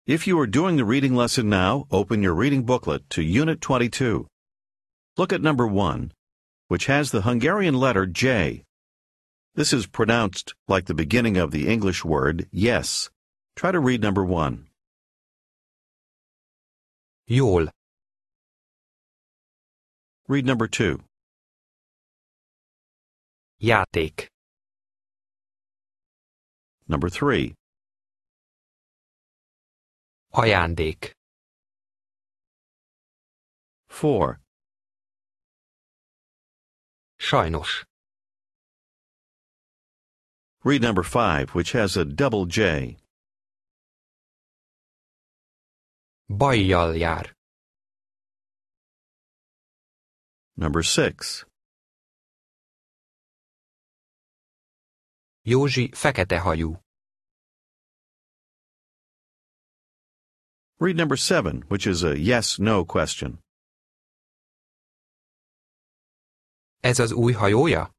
If you are doing the reading lesson now, open your reading booklet to Unit 22. Look at number 1, which has the Hungarian letter J. This is pronounced like the beginning of the English word yes. Try to read number 1. Jól. Read number 2. Játék. Number 3. Ajándék. 4. Sajnos. Read number 5, which has a double J. Bajjal jár. Number 6. Józsi feketehajú. Read number 7, which is a yes-no question. Ez az új hajója?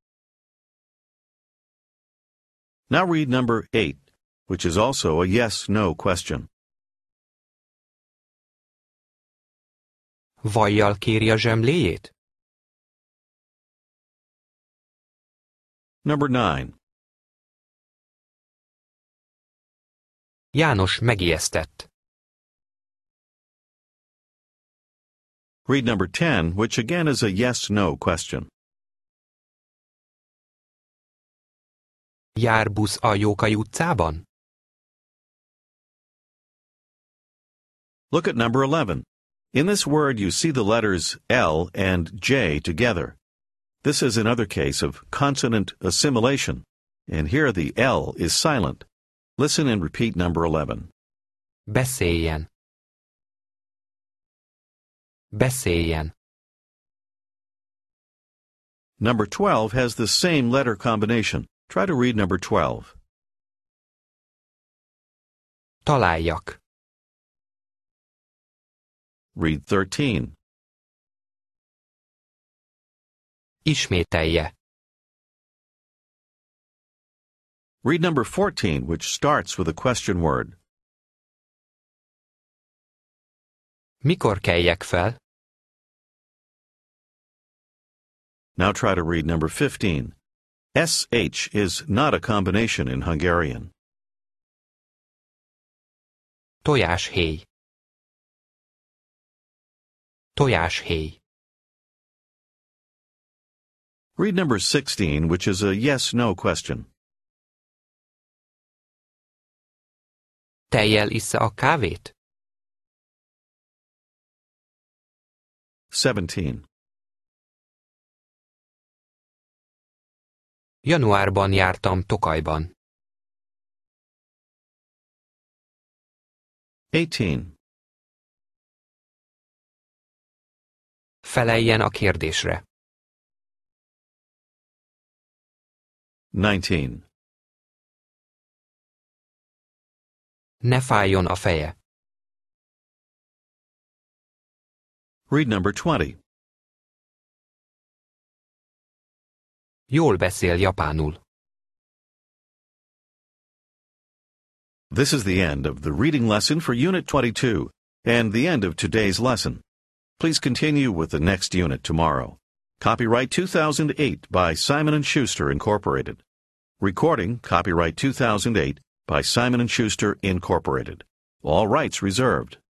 Now read number 8, which is also a yes-no question. Vajjal kéri a zsemléjét? Number 9. János megijesztett. Read number 10, which again is a yes-no question. Jár busz a Jókai utcában? Look at number 11. In this word, you see the letters L and J together. This is another case of consonant assimilation, and here the L is silent. Listen and repeat number 11. Beszéljen. Beszéljen. Number 12 has the same letter combination. Try to read number 12. Találjak. Read 13. Ismételje. Read number 14, which starts with a question word. Mikor keljek fel? Now try to read number 15. SH is not a combination in Hungarian. Tojáshéj. Tojáshéj. Read number 16, which is a yes-no question. Tejjel issza a kávét? 17. Januárban jártam Tokajban. 18. Feleljen a kérdésre. 19. Ne fájjon a feje. Read number 20. Jól beszél japánul. This is the end of the reading lesson for Unit 22 and the end of today's lesson. Please continue with the next unit tomorrow. Copyright 2008 by Simon & Schuster, Incorporated. Recording, copyright 2008 by Simon & Schuster, Incorporated. All rights reserved.